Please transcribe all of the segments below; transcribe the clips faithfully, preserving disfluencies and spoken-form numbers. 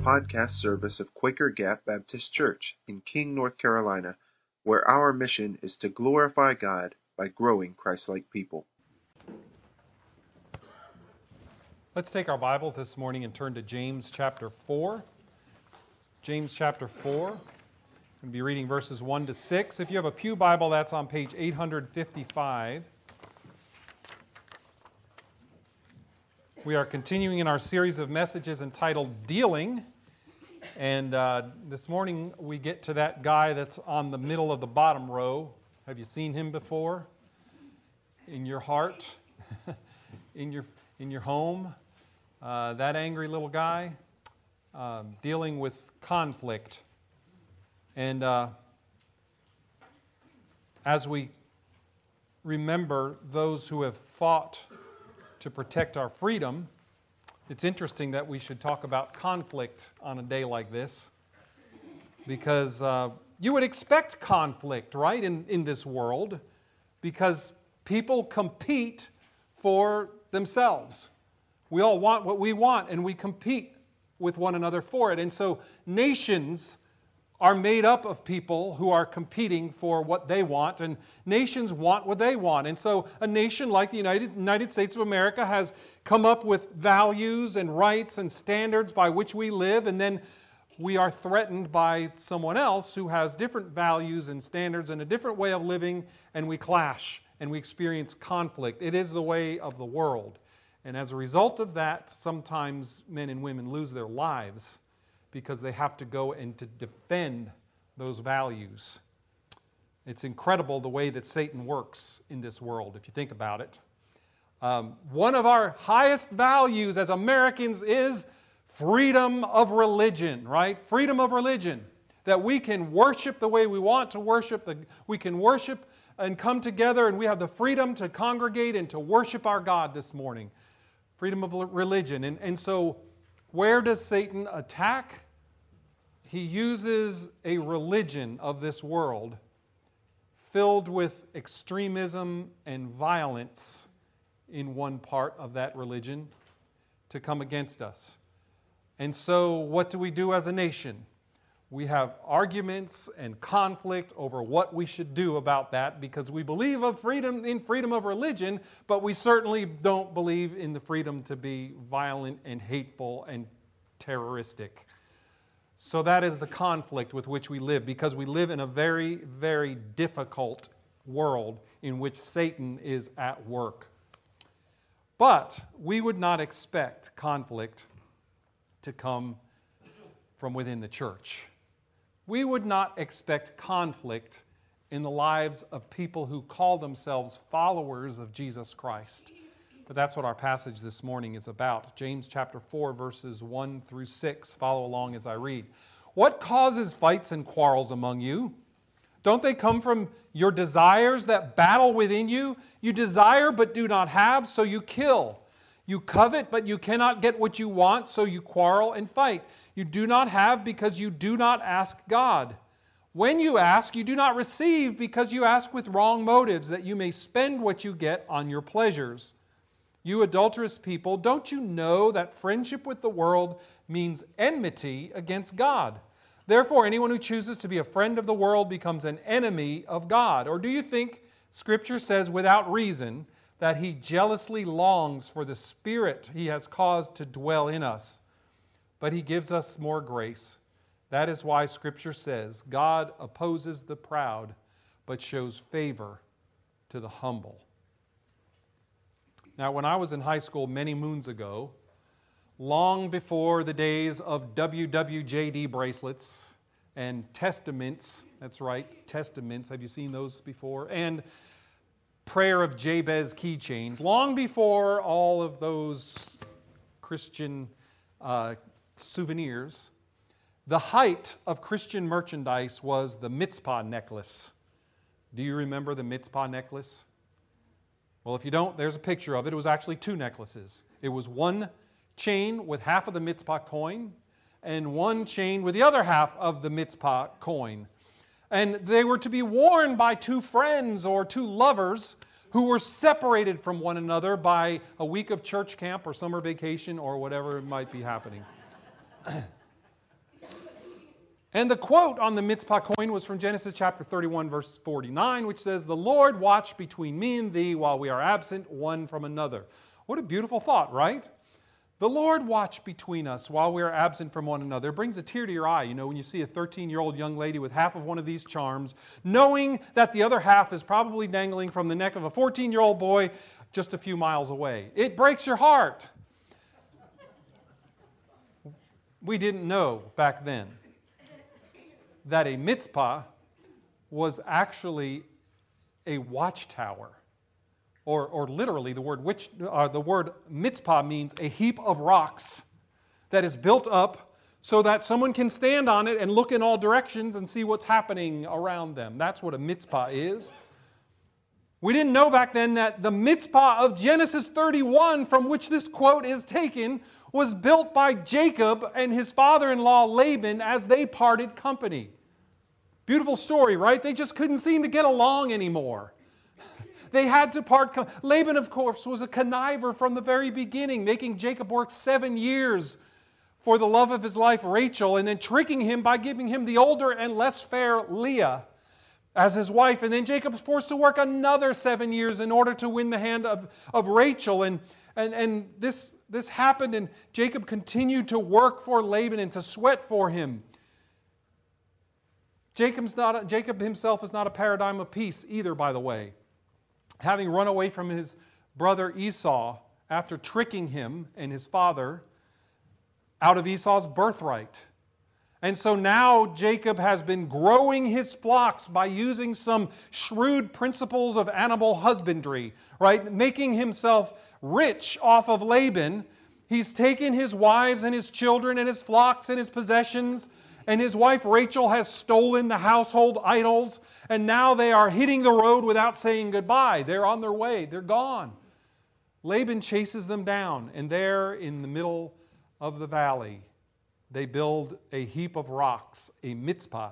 podcast service of Quaker Gap Baptist Church in King, North Carolina, where our mission is to glorify God by growing Christ-like people. Let's take our Bibles this morning and turn to James chapter four. James chapter four. I'm going to be reading verses one to six. If you have a pew Bible, that's on page eight fifty-five. We are continuing in our series of messages entitled Dealing. And uh, this morning we get to that guy that's on the middle of the bottom row. Have you seen him before? In your heart? in your in your home? Uh, that angry little guy um, dealing with conflict. And uh, as we remember those who have fought to protect our freedom, it's interesting that we should talk about conflict on a day like this, because uh, you would expect conflict, right, in, in this world, because people compete for themselves. We all want what we want, and we compete with one another for it. And so nations are made up of people who are competing for what they want, and nations want what they want. And so a nation like the United, United States of America has come up with values and rights and standards by which we live, and then we are threatened by someone else who has different values and standards and a different way of living, and we clash and we experience conflict. It is the way of the world. And as a result of that, sometimes men and women lose their lives because they have to go and to defend those values. It's incredible the way that Satan works in this world, if you think about it. Um, one of our highest values as Americans is freedom of religion, right? Freedom of religion. That we can worship the way we want to worship. The, we can worship and come together, and we have the freedom to congregate and to worship our God this morning. Freedom of religion. And, and so where does Satan attack? He uses a religion of this world filled with extremism and violence in one part of that religion to come against us. And so what do we do as a nation? We have arguments and conflict over what we should do about that, because we believe of freedom in freedom of religion, but we certainly don't believe in the freedom to be violent and hateful and terroristic. So that is the conflict with which we live, because we live in a very, very difficult world in which Satan is at work. But we would not expect conflict to come from within the church. We would not expect conflict in the lives of people who call themselves followers of Jesus Christ. But that's what our passage this morning is about. James chapter four, verses one through six. Follow along as I read. What causes fights and quarrels among you? Don't they come from your desires that battle within you? You desire but do not have, so you kill. You covet, but you cannot get what you want, so you quarrel and fight. You do not have because you do not ask God. When you ask, you do not receive because you ask with wrong motives, that you may spend what you get on your pleasures. You adulterous people, don't you know that friendship with the world means enmity against God? Therefore, anyone who chooses to be a friend of the world becomes an enemy of God. Or do you think Scripture says without reason that He jealously longs for the Spirit He has caused to dwell in us? But He gives us more grace. That is why Scripture says, God opposes the proud, but shows favor to the humble. Now, when I was in high school many moons ago, long before the days of W W J D bracelets and testaments, that's right, testaments, have you seen those before? And Prayer of Jabez keychains, long before all of those Christian uh, souvenirs, the height of Christian merchandise was the mitzvah necklace. Do you remember the mitzvah necklace? Well, if you don't, there's a picture of it. It was actually two necklaces. It was one chain with half of the mitzvah coin and one chain with the other half of the mitzvah coin. And they were to be worn by two friends or two lovers who were separated from one another by a week of church camp or summer vacation or whatever might be happening. And the quote on the Mitzpah coin was from Genesis chapter thirty-one, verse forty-nine, which says, "The Lord watched between me and thee while we are absent one from another." What a beautiful thought, right? The Lord watched between us while we are absent from one another. It brings a tear to your eye, you know, when you see a thirteen-year-old young lady with half of one of these charms, knowing that the other half is probably dangling from the neck of a fourteen-year-old boy just a few miles away. It breaks your heart. We didn't know back then that a mitzpah was actually a watchtower. Or, or literally, the word, which, uh, the word mitzpah means a heap of rocks that is built up so that someone can stand on it and look in all directions and see what's happening around them. That's what a mitzpah is. We didn't know back then that the mitzpah of Genesis thirty-one, from which this quote is taken, was built by Jacob and his father-in-law Laban as they parted company. Beautiful story, right? They just couldn't seem to get along anymore. They had to part. Laban, of course, was a conniver from the very beginning, making Jacob work seven years for the love of his life, Rachel, and then tricking him by giving him the older and less fair Leah as his wife. And then Jacob was forced to work another seven years in order to win the hand of, of Rachel. And, and, and this, this happened, and Jacob continued to work for Laban and to sweat for him. Jacob's not a, Jacob himself is not a paradigm of peace either, by the way. Having run away from his brother Esau after tricking him and his father out of Esau's birthright. And so now Jacob has been growing his flocks by using some shrewd principles of animal husbandry, right? Making himself rich off of Laban. He's taken his wives and his children and his flocks and his possessions, and his wife Rachel has stolen the household idols, and now they are hitting the road without saying goodbye. They're on their way. They're gone. Laban chases them down, and there in the middle of the valley, they build a heap of rocks, a mitzpah.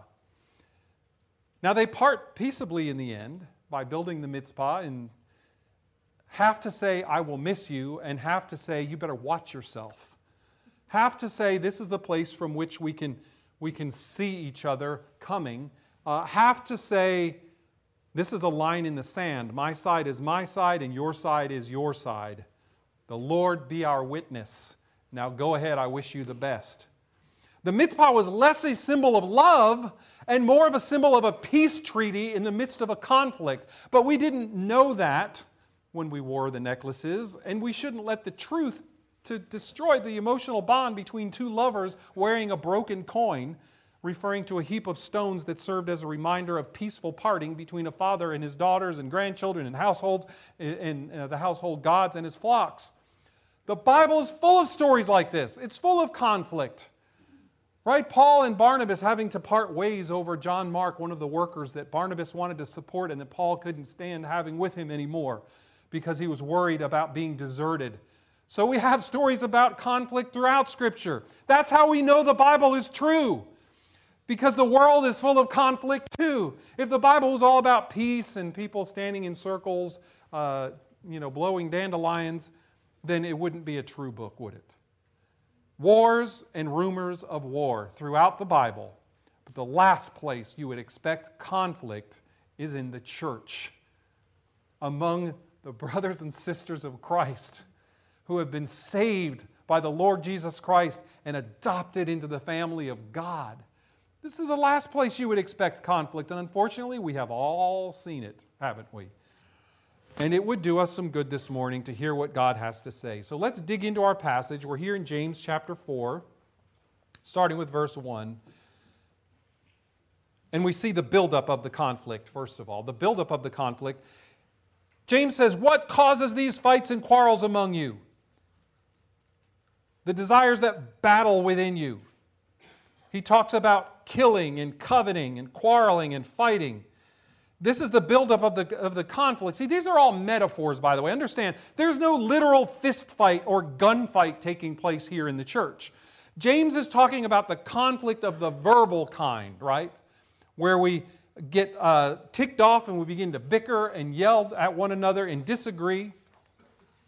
Now they part peaceably in the end by building the mitzpah and have to say, "I will miss you," and have to say, "You better watch yourself." Have to say, "This is the place from which we can we can see each other coming." Uh, have to say, "This is a line in the sand. My side is my side and your side is your side. The Lord be our witness. Now go ahead, I wish you the best." The mitzpah was less a symbol of love and more of a symbol of a peace treaty in the midst of a conflict. But we didn't know that when we wore the necklaces, and we shouldn't let the truth to destroy the emotional bond between two lovers wearing a broken coin, referring to a heap of stones that served as a reminder of peaceful parting between a father and his daughters and grandchildren and households and uh, the household gods and his flocks. The Bible is full of stories like this. It's full of conflict. Right? Paul and Barnabas having to part ways over John Mark, one of the workers that Barnabas wanted to support and that Paul couldn't stand having with him anymore because he was worried about being deserted. So we have stories about conflict throughout Scripture. That's how we know the Bible is true, because the world is full of conflict too. If the Bible was all about peace and people standing in circles, uh, you know, blowing dandelions, then it wouldn't be a true book, would it? Wars and rumors of war throughout the Bible. But the last place you would expect conflict is in the church, among the brothers and sisters of Christ who have been saved by the Lord Jesus Christ and adopted into the family of God. This is the last place you would expect conflict, and unfortunately we have all seen it, haven't we? And it would do us some good this morning to hear what God has to say. So let's dig into our passage. We're here in James chapter four, starting with verse one. And we see the buildup of the conflict, first of all. The buildup of the conflict. James says, "What causes these fights and quarrels among you? The desires that battle within you." He talks about killing and coveting and quarreling and fighting. This is the buildup of the, of the conflict. See, these are all metaphors, by the way. Understand, there's no literal fist fight or gunfight taking place here in the church. James is talking about the conflict of the verbal kind, right? Where we get uh, ticked off and we begin to bicker and yell at one another and disagree.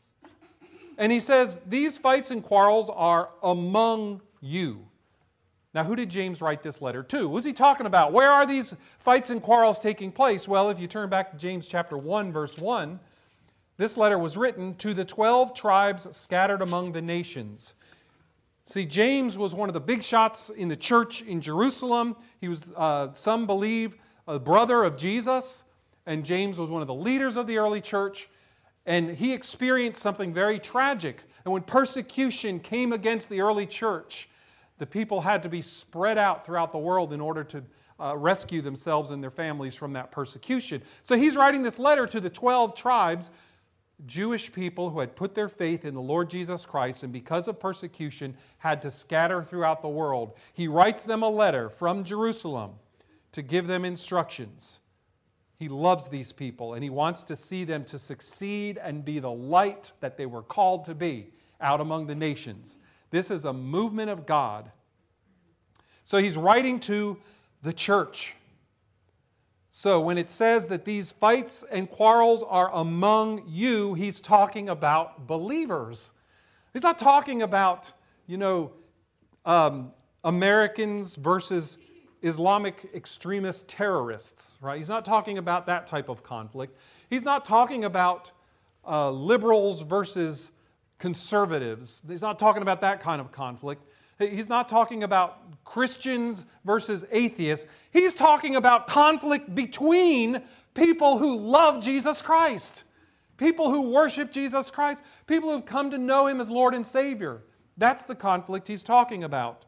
And he says, these fights and quarrels are among you. Now, who did James write this letter to? What was he talking about? Where are these fights and quarrels taking place? Well, if you turn back to James chapter one, verse one, this letter was written to the twelve tribes scattered among the nations. See, James was one of the big shots in the church in Jerusalem. He was, uh, some believe, a brother of Jesus, and James was one of the leaders of the early church, and he experienced something very tragic. And when persecution came against the early church, the people had to be spread out throughout the world in order to uh, rescue themselves and their families from that persecution. So he's writing this letter to the twelve tribes, Jewish people who had put their faith in the Lord Jesus Christ and because of persecution had to scatter throughout the world. He writes them a letter from Jerusalem to give them instructions. He loves these people and he wants to see them to succeed and be the light that they were called to be out among the nations. This is a movement of God. So he's writing to the church. So when it says that these fights and quarrels are among you, he's talking about believers. He's not talking about, you know, um, Americans versus Islamic extremist terrorists, right? He's not talking about that type of conflict. He's not talking about uh, liberals versus conservatives. He's not talking about that kind of conflict. He's not talking about Christians versus atheists. He's talking about conflict between people who love Jesus Christ, people who worship Jesus Christ, people who have come to know Him as Lord and Savior. That's the conflict he's talking about.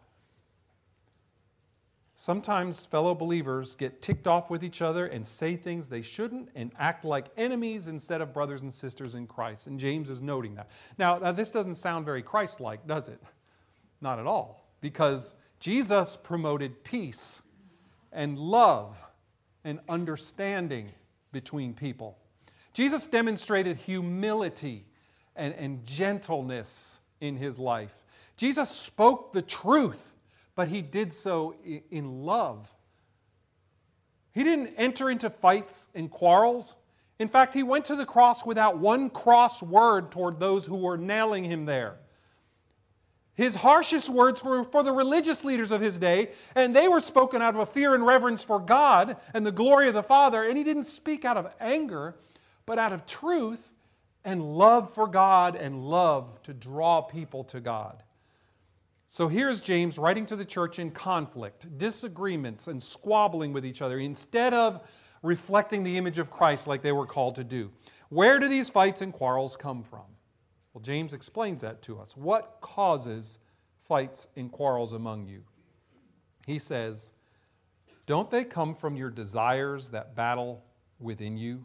Sometimes fellow believers get ticked off with each other and say things they shouldn't and act like enemies instead of brothers and sisters in Christ. And James is noting that. Now, now this doesn't sound very Christ-like, does it? Not at all. Because Jesus promoted peace and love and understanding between people. Jesus demonstrated humility and, and gentleness in His life. Jesus spoke the truth, but He did so in love. He didn't enter into fights and quarrels. In fact, He went to the cross without one cross word toward those who were nailing Him there. His harshest words were for the religious leaders of His day, and they were spoken out of a fear and reverence for God and the glory of the Father, and He didn't speak out of anger, but out of truth and love for God and love to draw people to God. So here's James writing to the church in conflict, disagreements, and squabbling with each other instead of reflecting the image of Christ like they were called to do. Where do these fights and quarrels come from? Well, James explains that to us. What causes fights and quarrels among you? He says, don't they come from your desires that battle within you?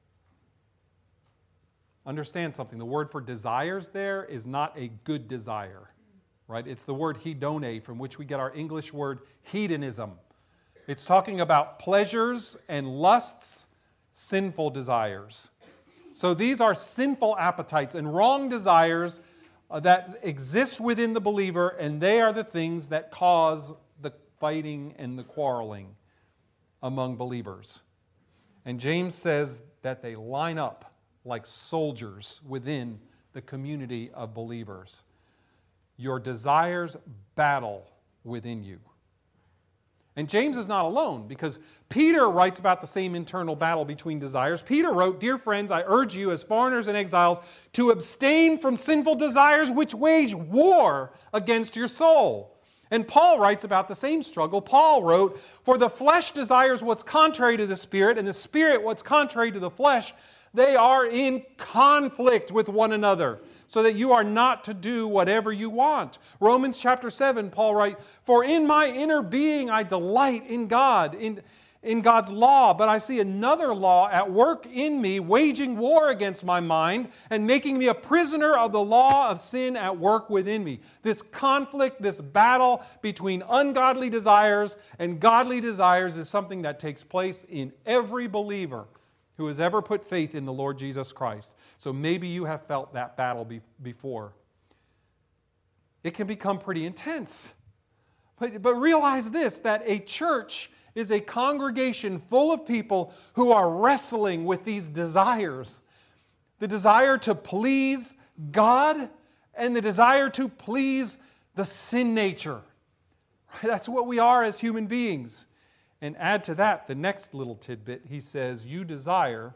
Understand something. The word for desires there is not a good desire. Right? It's the word hedone, from which we get our English word hedonism. It's talking about pleasures and lusts, sinful desires. So these are sinful appetites and wrong desires uh, that exist within the believer, and they are the things that cause the fighting and the quarreling among believers. And James says that they line up like soldiers within the community of believers. Your desires battle within you. And James is not alone, because Peter writes about the same internal battle between desires. Peter wrote, "Dear friends, I urge you as foreigners and exiles to abstain from sinful desires which wage war against your soul." And Paul writes about the same struggle. Paul wrote, "For the flesh desires what's contrary to the Spirit, and the Spirit what's contrary to the flesh. They are in conflict with one another, so that you are not to do whatever you want." Romans chapter seven, Paul writes, "For in my inner being I delight in God, in, in God's law, but I see another law at work in me, waging war against my mind and making me a prisoner of the law of sin at work within me." This conflict, this battle between ungodly desires and godly desires is something that takes place in every believer who has ever put faith in the Lord Jesus Christ. So maybe you have felt that battle be- before. It can become pretty intense. But, but realize this, that a church is a congregation full of people who are wrestling with these desires. The desire to please God and the desire to please the sin nature. Right? That's what we are as human beings. And add to that the next little tidbit. He says, you desire,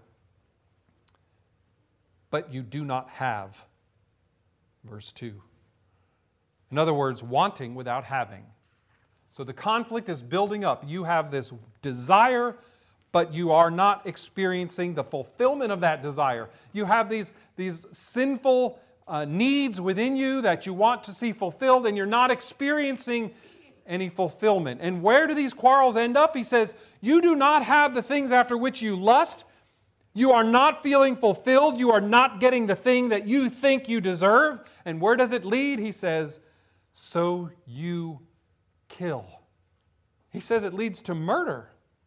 but you do not have. Verse two. In other words, wanting without having. So the conflict is building up. You have this desire, but you are not experiencing the fulfillment of that desire. You have these, these sinful uh, needs within you that you want to see fulfilled, and you're not experiencing any fulfillment. And where do these quarrels end up? He says, you do not have the things after which you lust. You are not feeling fulfilled. You are not getting the thing that you think you deserve. And where does it lead? He says, so you kill. He says it leads to murder.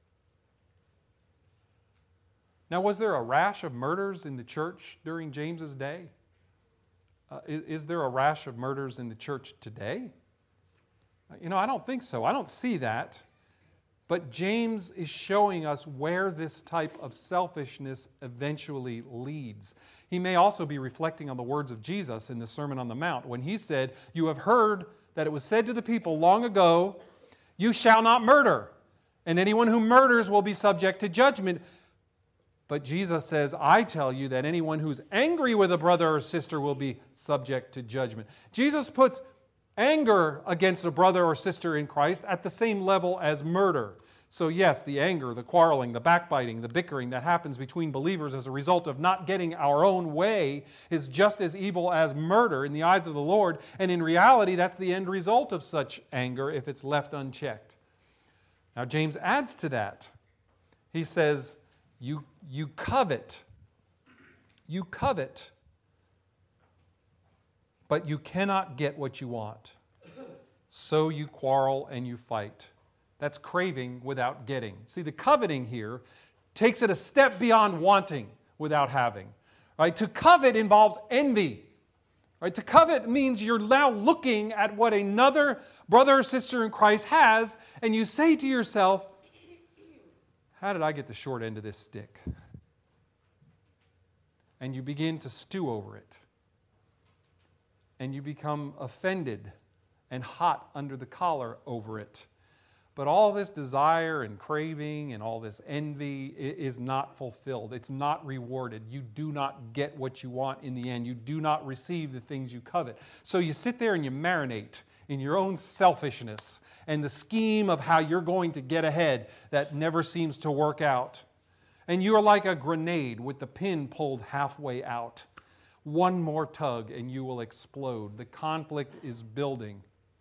Now, was there a rash of murders in the church during James's day? Uh, is, is there a rash of murders in the church today? You know, I don't think so. I don't see that. But James is showing us where this type of selfishness eventually leads. He may also be reflecting on the words of Jesus in the Sermon on the Mount when he said, you have heard that it was said to the people long ago, you shall not murder, and anyone who murders will be subject to judgment. But Jesus says, I tell you that anyone who's angry with a brother or sister will be subject to judgment. Jesus puts anger against a brother or sister in Christ at the same level as murder. So yes, the anger, the quarreling, the backbiting, the bickering that happens between believers as a result of not getting our own way is just as evil as murder in the eyes of the Lord. And in reality, that's the end result of such anger if it's left unchecked. Now James adds to that. He says, you, you covet. You covet. But you cannot get what you want. So you quarrel and you fight. That's craving without getting. See, the coveting here takes it a step beyond wanting without having. Right? To covet involves envy. Right? To covet means you're now looking at what another brother or sister in Christ has, and you say to yourself, how did I get the short end of this stick? And you begin to stew over it. And you become offended and hot under the collar over it. But all this desire and craving and all this envy is not fulfilled. It's not rewarded. You do not get what you want in the end. You do not receive the things you covet. So you sit there and you marinate in your own selfishness and the scheme of how you're going to get ahead that never seems to work out. And you are like a grenade with the pin pulled halfway out. One more tug and you will explode. The conflict is building.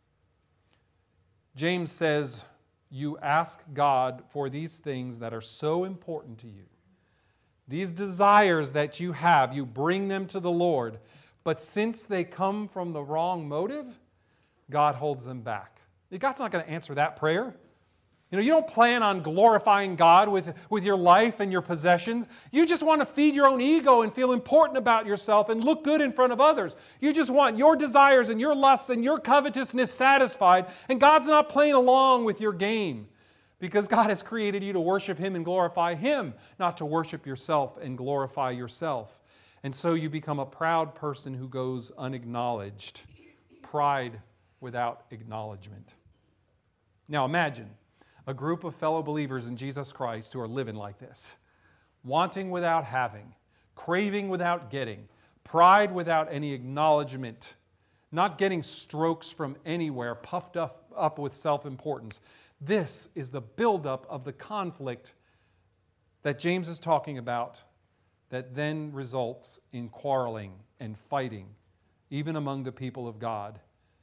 James says, you ask God for these things that are so important to you. These desires that you have, you bring them to the Lord. But since they come from the wrong motive, God holds them back. God's not going to answer that prayer. You know, you don't plan on glorifying God with, with your life and your possessions. You just want to feed your own ego and feel important about yourself and look good in front of others. You just want your desires and your lusts and your covetousness satisfied, and God's not playing along with your game because God has created you to worship Him and glorify Him, not to worship yourself and glorify yourself. And so you become a proud person who goes unacknowledged. Pride without acknowledgement. Now imagine a group of fellow believers in Jesus Christ who are living like this. Wanting without having, craving without getting, pride without any acknowledgement, not getting strokes from anywhere, puffed up, up with self-importance. This is the buildup of the conflict that James is talking about that then results in quarreling and fighting, even among the people of God.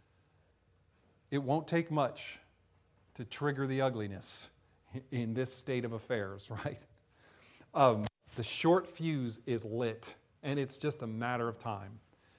It won't take much to trigger the ugliness in this state of affairs, right? Um, the short fuse is lit, and it's just a matter of time.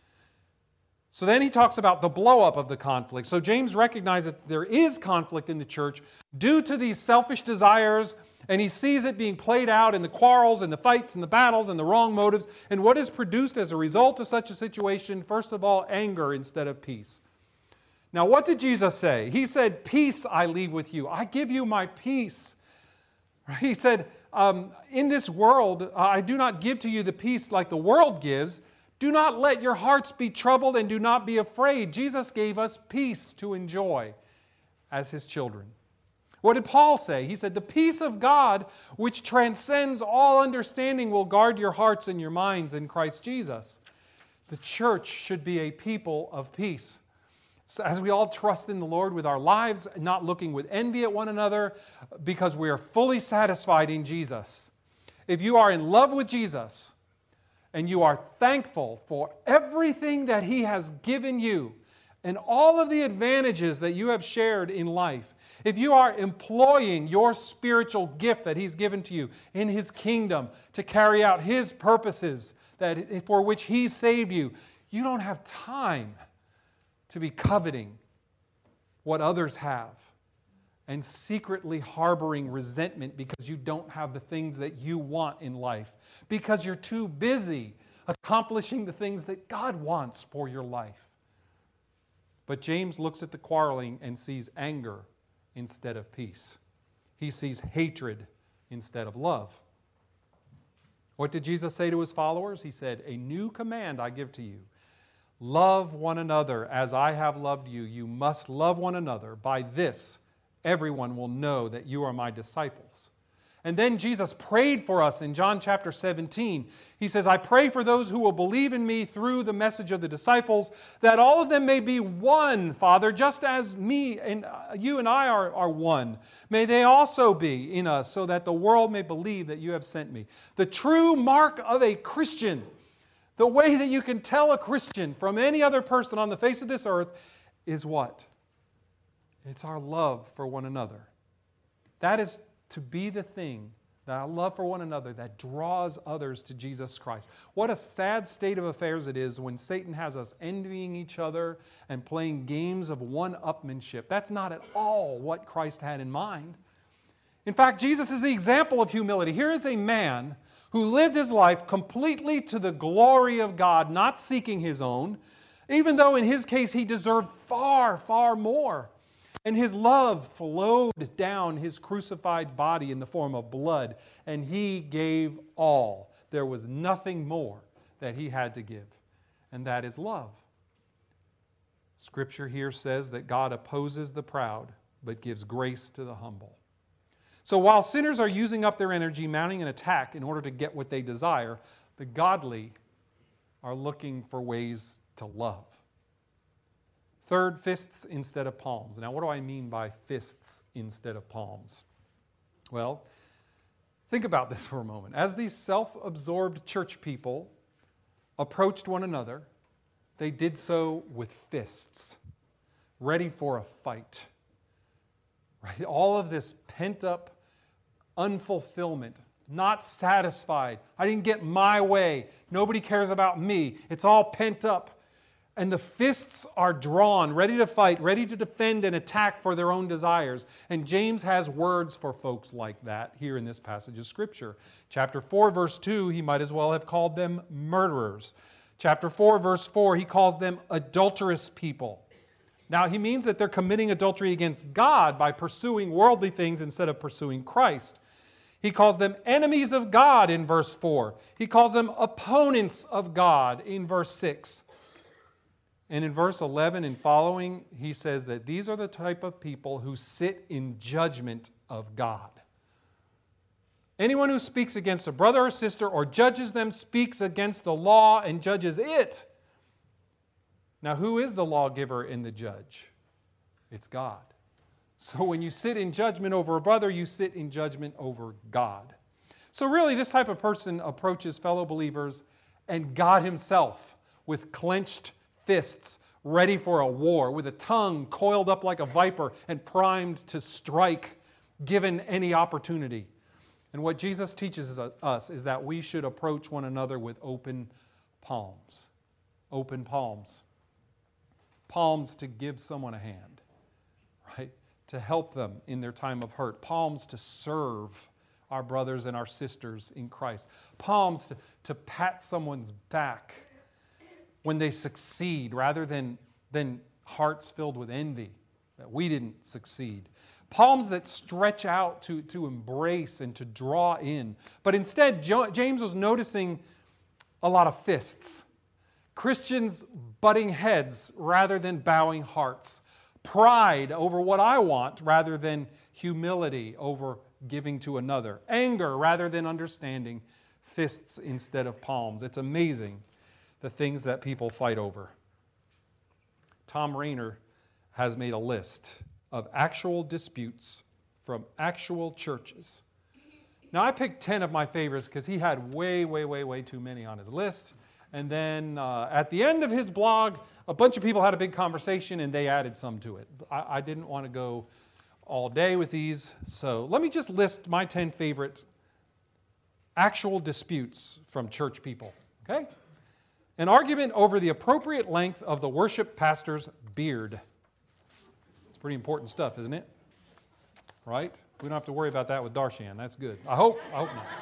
So then he talks about the blow-up of the conflict. So James recognizes that there is conflict in the church due to these selfish desires, and he sees it being played out in the quarrels and the fights and the battles and the wrong motives. And what is produced as a result of such a situation? First of all, anger instead of peace. Now, what did Jesus say? He said, peace I leave with you. I give you my peace. He said, um, in this world, I do not give to you the peace like the world gives. Do not let your hearts be troubled and do not be afraid. Jesus gave us peace to enjoy. as His children. What did Paul say? He said, the peace of God, which transcends all understanding, will guard your hearts and your minds in Christ Jesus. The church should be a people of peace. So as we all trust in the Lord with our lives, not looking with envy at one another, because we are fully satisfied in Jesus. If you are in love with Jesus, and you are thankful for everything that He has given you, and all of the advantages that you have shared in life, if you are employing your spiritual gift that He's given to you in His kingdom to carry out His purposes that for which He saved you, you don't have time to be coveting what others have and secretly harboring resentment because you don't have the things that you want in life, because you're too busy accomplishing the things that God wants for your life. But James looks at the quarreling and sees anger instead of peace. He sees hatred instead of love. What did Jesus say to His followers? He said, "A new command I give to you. Love one another as I have loved you. You must love one another. By this, everyone will know that you are my disciples." And then Jesus prayed for us in John chapter seventeen. He says, "I pray for those who will believe in me through the message of the disciples, that all of them may be one, Father, just as me and you and I are, are one. May they also be in us, so that the world may believe that you have sent me." The true mark of a Christian, the way that you can tell a Christian from any other person on the face of this earth, is what? It's our love for one another. That is to be the thing, that our love for one another, that draws others to Jesus Christ. What a sad state of affairs it is when Satan has us envying each other and playing games of one-upmanship. That's not at all what Christ had in mind. In fact, Jesus is the example of humility. Here is a man who lived his life completely to the glory of God, not seeking his own, even though in his case he deserved far, far more. And His love flowed down His crucified body in the form of blood, and He gave all. There was nothing more that He had to give, and that is love. Scripture here says that God opposes the proud, but gives grace to the humble. So while sinners are using up their energy, mounting an attack in order to get what they desire, the godly are looking for ways to love. Third, fists instead of palms. Now, what do I mean by fists instead of palms? Well, think about this for a moment. As these self-absorbed church people approached one another, they did so with fists, ready for a fight. Right? All of this pent-up unfulfillment, not satisfied. I didn't get my way. Nobody cares about me. It's all pent up. And the fists are drawn, ready to fight, ready to defend and attack for their own desires. And James has words for folks like that here in this passage of Scripture. Chapter four, verse two, he might as well have called them murderers. Chapter four, verse four, he calls them adulterous people. Now, he means that they're committing adultery against God by pursuing worldly things instead of pursuing Christ. He calls them enemies of God in verse four. He calls them opponents of God in verse six. And in verse eleven and following, he says that these are the type of people who sit in judgment of God. Anyone who speaks against a brother or sister or judges them speaks against the law and judges it. Now, who is the lawgiver and the judge? It's God. So when you sit in judgment over a brother, you sit in judgment over God. So really, this type of person approaches fellow believers and God Himself with clenched fists, ready for a war, with a tongue coiled up like a viper and primed to strike given any opportunity. And what Jesus teaches us is that we should approach one another with open palms. Open palms. Palms to give someone a hand, right? To help them in their time of hurt. Palms to serve our brothers and our sisters in Christ. Palms to, to pat someone's back when they succeed, rather than, than hearts filled with envy that we didn't succeed. Palms that stretch out to, to embrace and to draw in. But instead, James was noticing a lot of fists. Christians butting heads rather than bowing hearts. pride over what I want rather than humility over giving to another, anger rather than understanding, fists instead of palms. It's amazing the things that people fight over. Tom Rainer has made a list of actual disputes from actual churches. Now, I picked ten of my favorites because he had way, way, way, way too many on his list. And then uh, at the end of his blog, a bunch of people had a big conversation and they added some to it. I, I didn't want to go all day with these, so let me just list my ten favorite actual disputes from church people, okay? An argument over the appropriate length of the worship pastor's beard. It's pretty important stuff, isn't it? Right? We don't have to worry about that with Darshan. That's good. I hope, I hope not.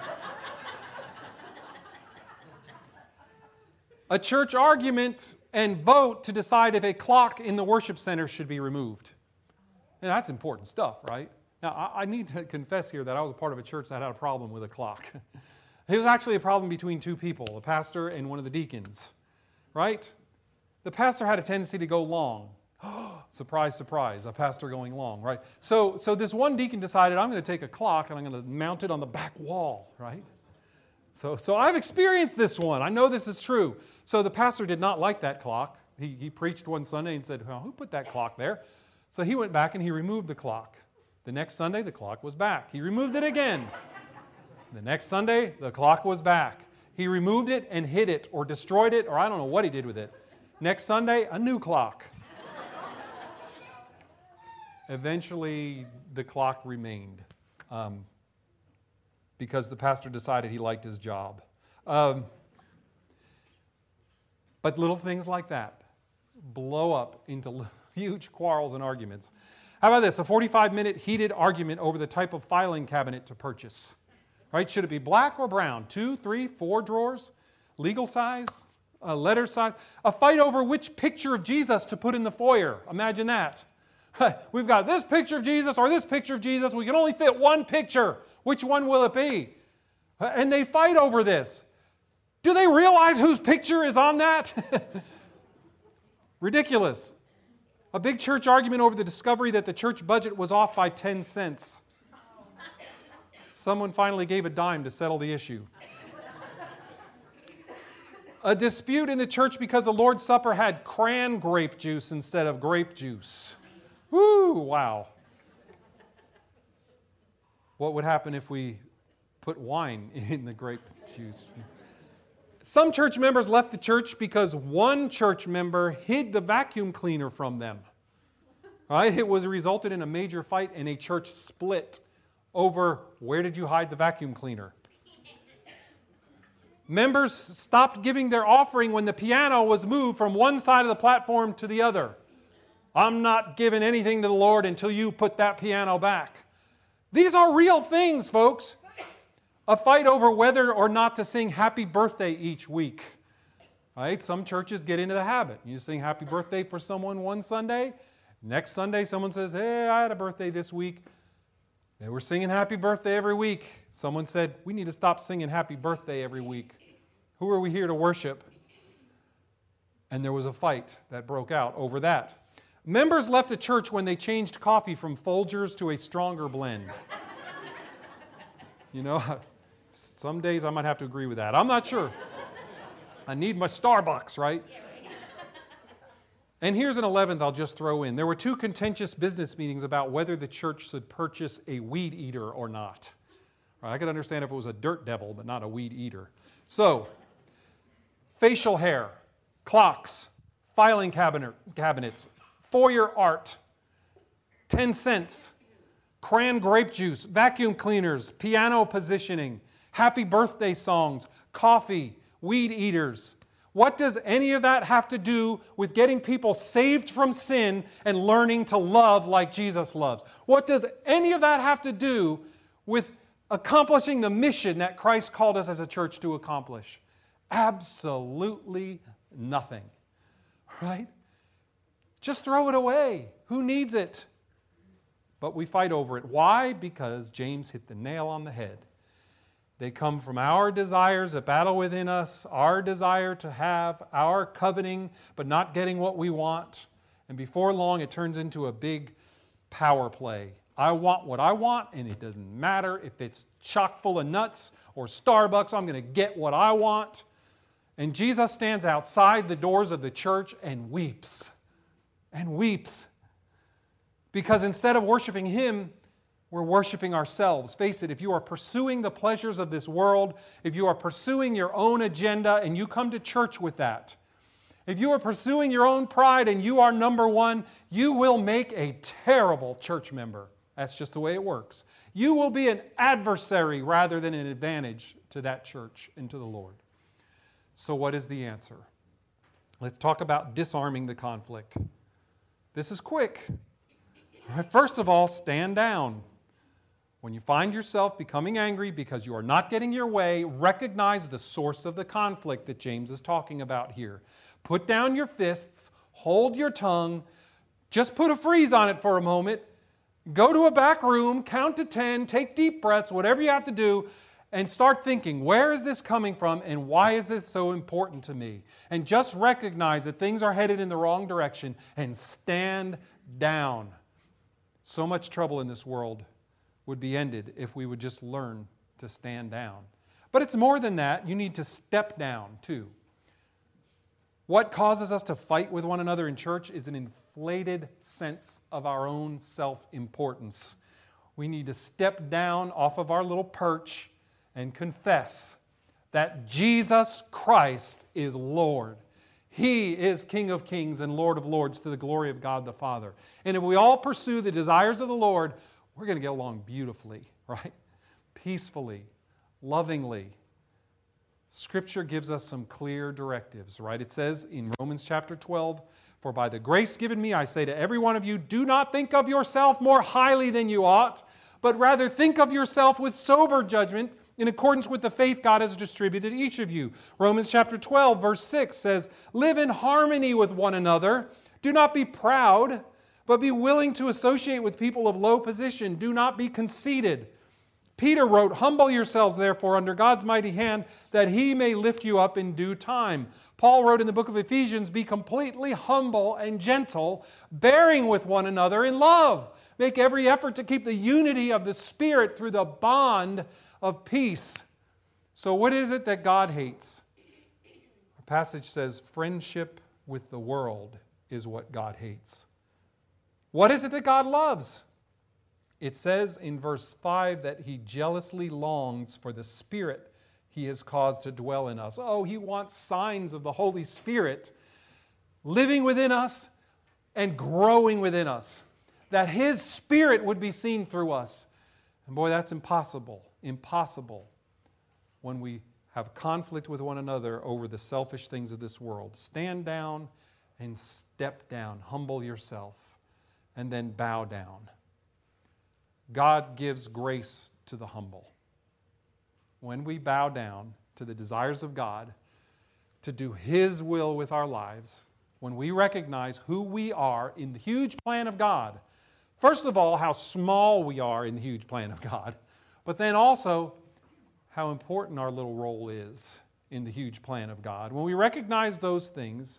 A church argument and vote to decide if a clock in the worship center should be removed. And that's important stuff, right? Now, I, I need to confess here that I was a part of a church that had a problem with a clock. It was actually a problem between two people, a pastor and one of the deacons, right? The pastor had a tendency to go long. Surprise, surprise, a pastor going long, right? So, so this one deacon decided, I'm going to take a clock and I'm going to mount it on the back wall, right? So, so I've experienced this one. I know this is true. So the pastor did not like that clock. He, he preached one Sunday and said, well, who put that clock there? So he went back and he removed the clock. The next Sunday, the clock was back. He removed it again. The next Sunday, the clock was back. He removed it and hid it or destroyed it, or I don't know what he did with it. Next Sunday, a new clock. Eventually, the clock remained um, because the pastor decided he liked his job. Um, but little things like that blow up into huge quarrels and arguments. How about this? A forty-five minute heated argument over the type of filing cabinet to purchase. Right? Should it be black or brown? Two, three, four drawers? Legal size? Uh, letter size? A fight over which picture of Jesus to put in the foyer. Imagine that. We've got this picture of Jesus or this picture of Jesus. We can only fit one picture. Which one will it be? And they fight over this. Do they realize whose picture is on that? Ridiculous. A big church argument over the discovery that the church budget was off by ten cents. Someone finally gave a dime to settle the issue. A dispute in the church because the Lord's Supper had cran grape juice instead of grape juice. Woo, wow. What would happen if we put wine in the grape juice? Some church members left the church because one church member hid the vacuum cleaner from them. Right? It was resulted in a major fight and a church split over where did you hide the vacuum cleaner. Members stopped giving their offering when the piano was moved from one side of the platform to the other. I'm not giving anything to the Lord until you put that piano back. These are real things, folks. A fight over whether or not to sing happy birthday each week. Right? Some churches get into the habit. You sing happy birthday for someone one Sunday. Next Sunday, someone says, hey, I had a birthday this week. They were singing happy birthday every week. Someone said, we need to stop singing happy birthday every week. Who are we here to worship? And there was a fight that broke out over that. Members left a church when they changed coffee from Folgers to a stronger blend. You know, some days I might have to agree with that. I'm not sure. I need my Starbucks, right? And here's an eleventh I'll just throw in. There were two contentious business meetings about whether the church should purchase a weed eater or not. Right, I could understand if it was a dirt devil, but not a weed eater. So, facial hair, clocks, filing cabinet, cabinets, foyer art, ten cents, cran grape juice, vacuum cleaners, piano positioning, happy birthday songs, coffee, weed eaters. What does any of that have to do with getting people saved from sin and learning to love like Jesus loves? What does any of that have to do with accomplishing the mission that Christ called us as a church to accomplish? Absolutely nothing. Right? Just throw it away. Who needs it? But we fight over it. Why? Because James hit the nail on the head. They come from our desires that battle within us, our desire to have, our coveting, but not getting what we want. And before long, it turns into a big power play. I want what I want, and it doesn't matter if it's chock full of nuts or Starbucks. I'm going to get what I want. And Jesus stands outside the doors of the church and weeps. And weeps. Because instead of worshiping Him, we're worshiping ourselves. Face it, if you are pursuing the pleasures of this world, if you are pursuing your own agenda and you come to church with that, if you are pursuing your own pride and you are number one, you will make a terrible church member. That's just the way it works. You will be an adversary rather than an advantage to that church and to the Lord. So what is the answer? Let's talk about disarming the conflict. This is quick. All right, first of all, stand down. When you find yourself becoming angry because you are not getting your way, recognize the source of the conflict that James is talking about here. Put down your fists, hold your tongue, just put a freeze on it for a moment, go to a back room, count to ten, take deep breaths, whatever you have to do, and start thinking, where is this coming from and why is this so important to me? And just recognize that things are headed in the wrong direction and stand down. So much trouble in this world would be ended if we would just learn to stand down. But it's more than that. You need to step down too. What causes us to fight with one another in church is an inflated sense of our own self-importance. We need to step down off of our little perch and confess that Jesus Christ is Lord. He is King of kings and Lord of lords to the glory of God the Father. And if we all pursue the desires of the Lord, we're going to get along beautifully, right? Peacefully, lovingly. Scripture gives us some clear directives, right? It says in Romans chapter twelve, "For by the grace given me, I say to every one of you, do not think of yourself more highly than you ought, but rather think of yourself with sober judgment in accordance with the faith God has distributed each of you." Romans chapter twelve, verse six says, "Live in harmony with one another. Do not be proud, but be willing to associate with people of low position. Do not be conceited." Peter wrote, "Humble yourselves, therefore, under God's mighty hand, that He may lift you up in due time." Paul wrote in the book of Ephesians, "Be completely humble and gentle, bearing with one another in love. Make every effort to keep the unity of the Spirit through the bond of peace." So what is it that God hates? Our passage says, friendship with the world is what God hates. What is it that God loves? It says in verse five that He jealously longs for the Spirit He has caused to dwell in us. Oh, He wants signs of the Holy Spirit living within us and growing within us. That His Spirit would be seen through us. And boy, that's impossible. Impossible when we have conflict with one another over the selfish things of this world. Stand down and step down. Humble yourself and then bow down. God gives grace to the humble. When we bow down to the desires of God, to do His will with our lives, when we recognize who we are in the huge plan of God, first of all, how small we are in the huge plan of God, but then also how important our little role is in the huge plan of God. When we recognize those things,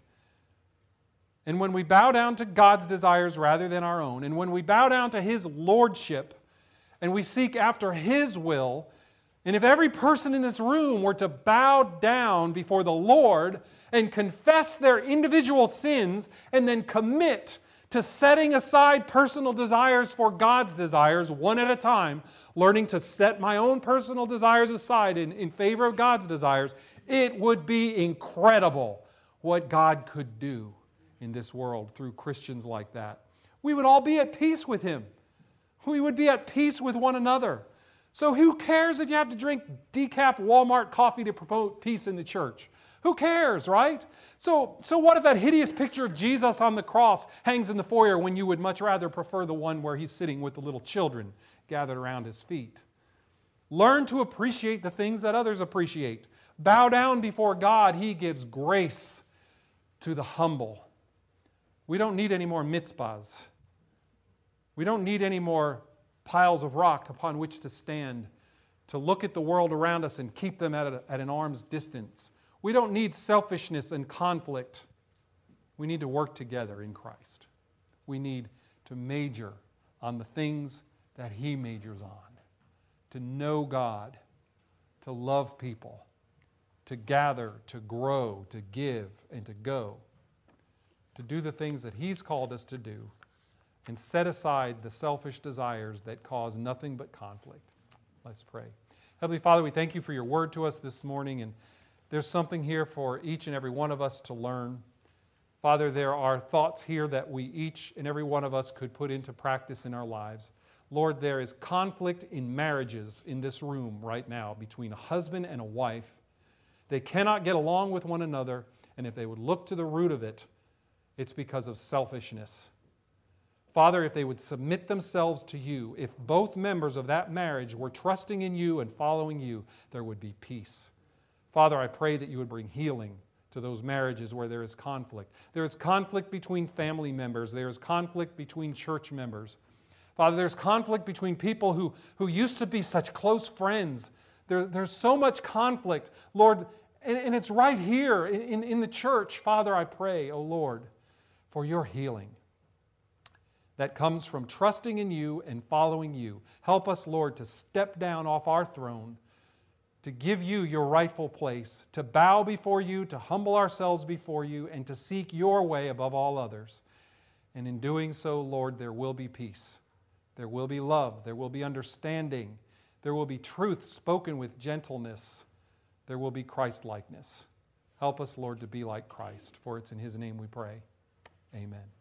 and when we bow down to God's desires rather than our own, and when we bow down to His lordship, and we seek after His will, and if every person in this room were to bow down before the Lord and confess their individual sins and then commit to setting aside personal desires for God's desires one at a time, learning to set my own personal desires aside in, in favor of God's desires, it would be incredible what God could do in this world through Christians like that. We would all be at peace with Him. We would be at peace with one another. So who cares if you have to drink decaf Walmart coffee to promote peace in the church? Who cares, right? So, so what if that hideous picture of Jesus on the cross hangs in the foyer when you would much rather prefer the one where He's sitting with the little children gathered around His feet? Learn to appreciate the things that others appreciate. Bow down before God. He gives grace to the humble. We don't need any more mitzvahs. We don't need any more piles of rock upon which to stand, to look at the world around us and keep them at, a, at an arm's distance. We don't need selfishness and conflict. We need to work together in Christ. We need to major on the things that He majors on. To know God, to love people, to gather, to grow, to give, and to go. To do the things that He's called us to do, and set aside the selfish desires that cause nothing but conflict. Let's pray. Heavenly Father, we thank You for Your word to us this morning, and there's something here for each and every one of us to learn. Father, there are thoughts here that we each and every one of us could put into practice in our lives. Lord, there is conflict in marriages in this room right now between a husband and a wife. They cannot get along with one another, and if they would look to the root of it, it's because of selfishness. Father, if they would submit themselves to You, if both members of that marriage were trusting in You and following You, there would be peace. Father, I pray that You would bring healing to those marriages where there is conflict. There is conflict between family members. There is conflict between church members. Father, there's conflict between people who, who used to be such close friends. There, there's so much conflict, Lord, and, and it's right here in, in the church. Father, I pray, oh Lord, for Your healing that comes from trusting in You and following You. Help us, Lord, to step down off our throne, to give You Your rightful place, to bow before You, to humble ourselves before You, and to seek Your way above all others. And in doing so, Lord, there will be peace. There will be love. There will be understanding. There will be truth spoken with gentleness. There will be Christ-likeness. Help us, Lord, to be like Christ, for it's in His name we pray. Amen.